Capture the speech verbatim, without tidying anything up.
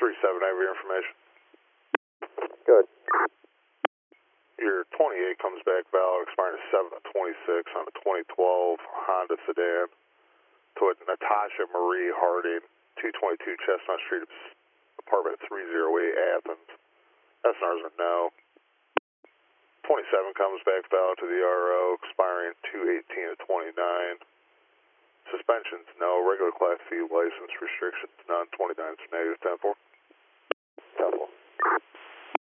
three seven, I have your information. Good. Your twenty-eight comes back valid, expiring seven of twenty-six on a twenty twelve Honda sedan to a Natasha Marie Harding, two twenty-two Chestnut Street, apartment three oh eight, Athens. S N Rs are no. twenty-seven comes back valid to the R O, expiring two eighteen of twenty-nine. Suspensions no. Regular Class C license restrictions none. twenty-nine is negative ten four.